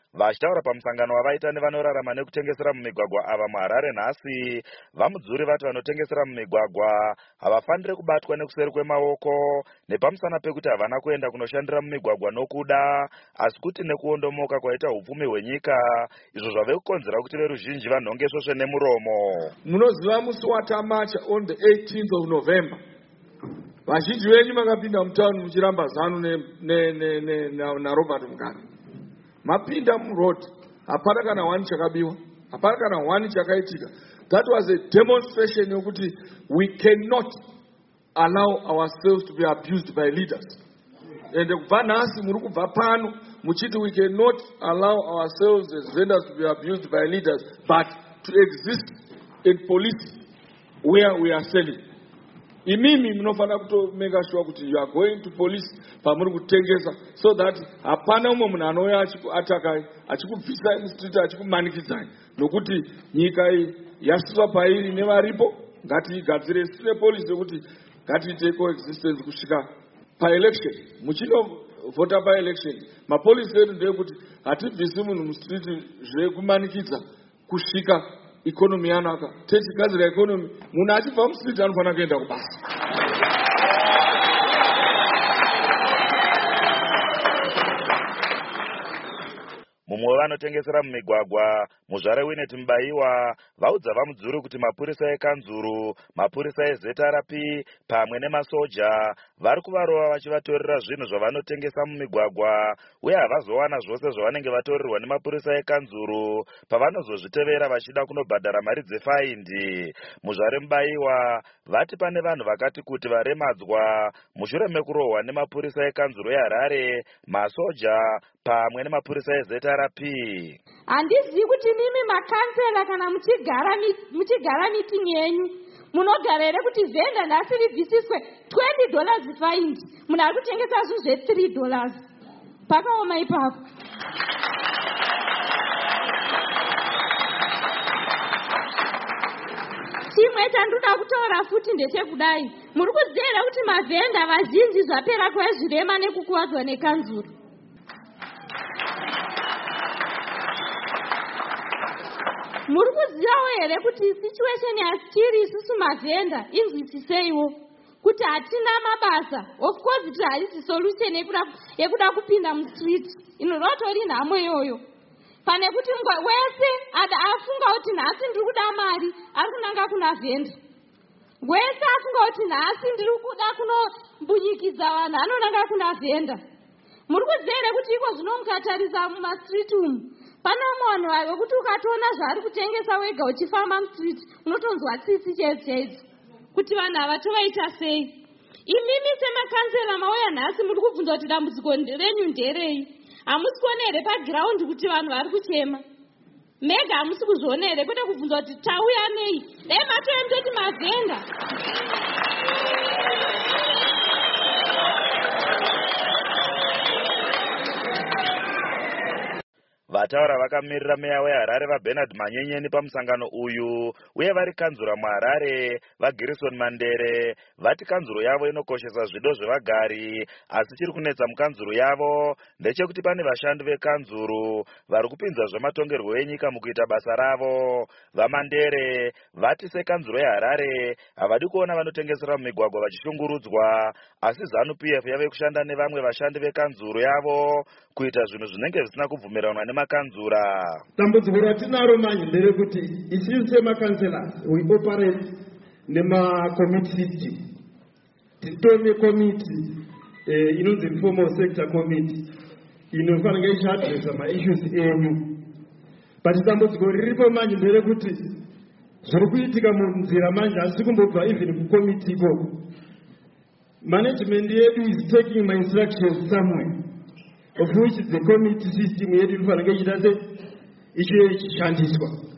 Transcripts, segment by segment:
Vachitaura pamusangano wavaita nevanorarama nekutengesera mumigwagwa ava muHarare nhasi, vamudzuri vati vanotengesera mumigwagwa havafaniri kubatwa nekuseri kwemaoko nepamusana pekuti havana kuenda kunoshandira mumigwagwa nokuda, asi kuti nekuondomoka kwaita upfumi hwenyika, izvo zvave kukonzera kuti veruzhinji vanhonge svosve nemuromo. Munoziva musi watamacha on the 18th of November. Vazhinji venyu makapinda mutauni muchiramba zano naRobert Mugabe. Mapinda muroad, hapana kana wani chakabiwa, hapana kana wani chakaitika. That was a demonstration yokuti we cannot allow ourselves to be abused by leaders. And kubva nhasi muri kubva pano muchiti we cannot allow ourselves as vendors to be abused by leaders, but to exist in police where we are selling. Imimi munofana kuto make sure kuti you are going to police pamuri kutengesa, so that hapana umwe munhu anouya achikuatakai, achikubvisai mustreet, achikumanikidzai, nokuti nyika iyi yasiswa pairi nevaripo. Ngatigadzire sine police yokuti ngatiite coexistence kusvika pa-election. Muchinovhota pa-election, mapolisi edu ndeyekuti hatibvisi munhu mustreet zvekumanikidza kusvika economy yanaka. Techigadzira economy, munhu achibva mustreet anofanira kuenda kubasa. Mumwe vanotengesera mumigwagwa, muzvare Winnet Mubaiwa, vaudza vamudzuri kuti mapurisa ekanzuru, mapurisa eZRP pamwe nemasoja vari kuvarova vachivatorera zvinhu zvavanotengesa mumigwagwa, uye havazowana zvose zvavanenge vatorerwa nemapurisa ekanzuru pavanozozvitevera vachida kunobhadhara mari dzefaindi. Muzvare Mubaiwa vati pane vanhu vakati kuti varemadzwa mushure mekurohwa nemapurisa ekanzuru eHarare, masoja pamwe nemapurisa eZRP. Handizivi kuti mimi makansela kana muchigara meeting yenyu munogara here kuti venda nhasi ribvisiswe $20 faindi, munhu ari kutengesa zvinhu $3 pakaoma ipapo. Chimwe chandoda kutaura futi ndechekudai, muri kuziva here kuti mavhenda vazhinji zvapera kwezvirema nekukuwadzwa nekanzuru. Muri kuzivawo here kuti situation yatiri isusu mavhenda inzwisiseiwo kuti hatina mabasa. Of course kuti haisi solution yekuda kupinda mustreet, inotori nhamo iyoyo. Pane kuti wese afunga kuti nhasi ndiri kuda mari ari kunanga kuna vhenda, wese afunga kuti nhasi ndiri kuda kunombunyikidza vanhu anonanga kuna vhenda. Muri kuziva here kuti iko zvino mukatarisa mumastreet umu pane munhu wekuti ukatoona zvaari kutengesa wega uchifamba mustreet unotonzwa tsitsi chaidzo kuti vanhu ava tovaita sei. Imimi semakansela mauya nhasi muri kubvunza kuti dambudziko renyu nderei? Hamusi kuona here pagiraundi kuti vanhu vari kuchema? Mega hamusi kuzviona here? Kwete kubvunza kuti tauya nei? Dai matoya mutoti mavhenda. Vataura vakamirira meya weHarare vaBernard Manyenyeni pamusangano uyu, uye vari kanzura muHarare vaGerson Mandere vati kanzuro yavo inokoshesa zvido zvevagari, asi chiri kunetsa mukanzuro yavo ndechekuti pane vashandi vekanzuro vari kupinza zvematongerwo enyika mukuita basa ravo. VaMandere vati sekanzuro yeHarare havadi kuona vanotengesera mumigwagwa vachishungurudzwa, asi ZANU-PF yave kushanda nevamwe vashandi vekanzuro yavo kuita zvinhu zvinenge zvisina kubvumiranwa nemakanzura. Dambudziko ratinaro manje nderekuti isusu semakansela we operate nema-committee system. Titone committee inonzi informal sector committee inofanira ichiadresa ma-issues enyu. But dambudziko riripo manje nderekuti zviri kuitika munzira manje hasi kumbobva even kucommittee ikoko. Management yedu is taking my instructions somewhere, of which the committee system yedu inofanira ichita sei ichishandiswa.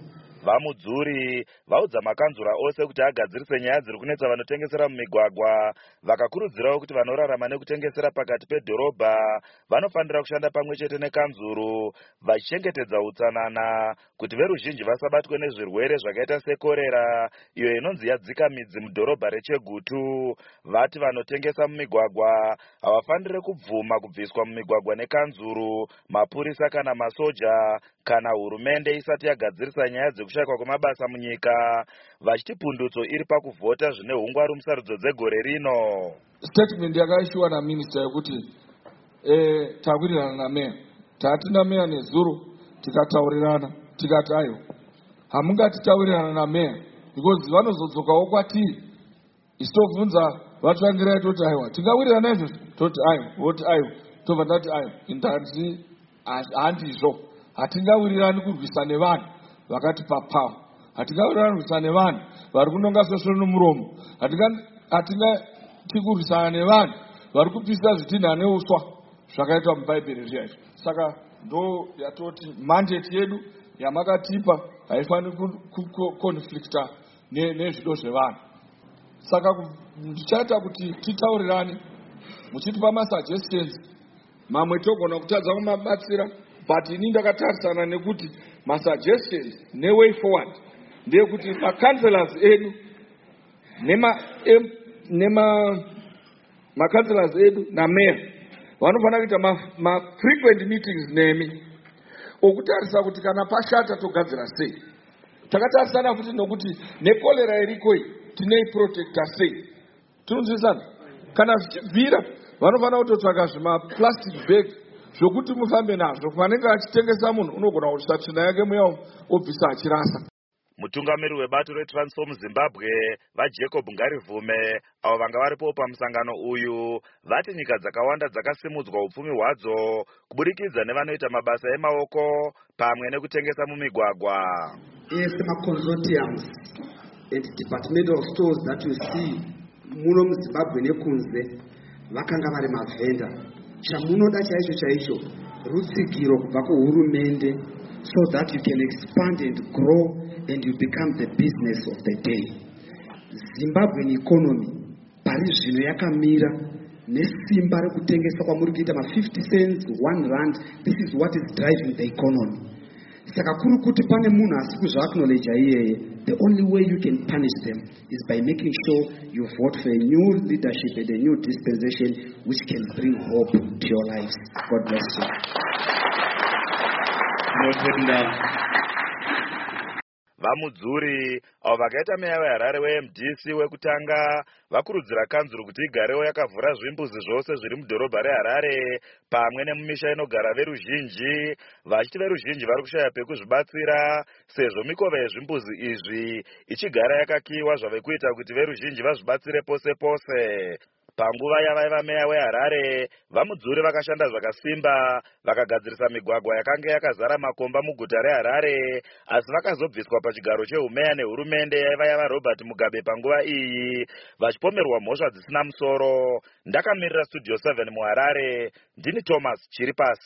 Vamudzuri vaudza makanzura ose kuti agadzirise nyaya dziri kunetsa vanotengesera mumigwagwa, vakakurudzirawo kuti vanorarama nekutengesera pakati pedhorobha vanofanira kushanda pamwe chete nekanzuru vachichengetedza utsanana kuti veruzhinji vasabatwe nezvirwere zvakaita sekorera iyo inonzi yadzika midzi mudhorobha reChegutu. Vati vanotengesa mumigwagwa havafaniri kubvuma kubviswa mumigwagwa nekanzuru, mapurisa kana masoja kana hurumende isati yagadzirisa nyaya dzekushayikwa kwemabasa munyika, vachiti pundutso iri pakuvhota zvine hungwaru musarudzo dzegore rino. Statement yakaishiwa naminista yekuti tawirirana nameya, tati nameya nezuro tikataurirana tikati ayo hamungatitaurirana nameya because vanozodzokawo kwatiri isitobvunza vatsvangirai toti aiwa tingawirirana izvozvo toti ayo voti ayo tobva tati ayo indanzi handizvo hatingawirirani kurwisa nevanhu vakati papawa, hatingawirirani kurwisa nevanhu vari kunonga sosoro nomuromo, hatingati kurwisana nevanhu vari kupisa zvidhina neuswa zvakaitwa mubhaibheri zviya izvo. Saka ndo yatoti mandate yedu yamakatipa haifaniri kukonflicta nezvido zvevanhu. Saka ndichaita kuti titaurirane muchitipa masuggestions, mamwe togona kutadza kumabatsira, but ini ndakatarisana nekuti masuggestions neway forward ndeyekuti macancelors edu macancelors edu nameya vanofanira kuita frequent meetings nemi okutarisa kuti kana pashata togadzira sei. Takatarisana futi nokuti nekolera iriko iyi tineiprotecta sei. Tinonzwisana? Kana zvichibvira vanofanira kutotsvaga zvimaplastic bag zvokuti mufambe nazvo, panenge achitengesa munhu unogona kuisa tsvina yake muya obvisa achirasa. Mutungamiri webato reTransform Zimbabwe vaJacob Ngarivume avo vanga varipo pamusangano uyu vati nyika dzakawanda dzakasimudzwa upfumi hwadzo kuburikidza nevanoita mabasa emaoko pamwe nekutengesa mumigwagwa. Yes, consortiums and departmental stores that you see muno muZimbabwe nekunze vakanga vari mavhenda. Chamunoda chaizvo rutsigiro kubva kuhurumende so that you can expand and grow and you become the business of the day. Zimbabwean economy pari zvino yakamira nesimba rekutengesa kwamuri kuita ma50 cents, 1 rand. This is what is driving the economy. Saka kuri kuti pane munhu asi kuzvaacknowledge iyeye, the only way you can punish them is by making sure you vote for a new leadership and a new dispensation which can bring hope to your lives. God bless you. Vamudzuri avo vakaita meya weHarare weMDC wekutanga vakurudzira kanzuru kuti igarewo yakavhura zvimbuzi zvose zviri mudhorobha reHarare pamwe nemumisha inogara veruzhinji, vachiti veruzhinji vari kushaya pekuzvibatsira sezvo mikova yezvimbuzi izvi ichigara yakakiwa zvave kuita kuti veruzhinji vazvibatsire pose pose. Panguva yavaiva meya weHarare, Vamudzuri vakashanda zvakasimba vakagadzirisa migwagwa yakanga yakazara makomba muguta reHarare, asi vakazobviswa pachigaro chehumeya nehurumende yaiva yava Robert Mugabe panguva iyi vachipomerwa mhosva dzisina musoro. Ndakamirira Studio 7 muHarare, ndini Thomas Chiripasi.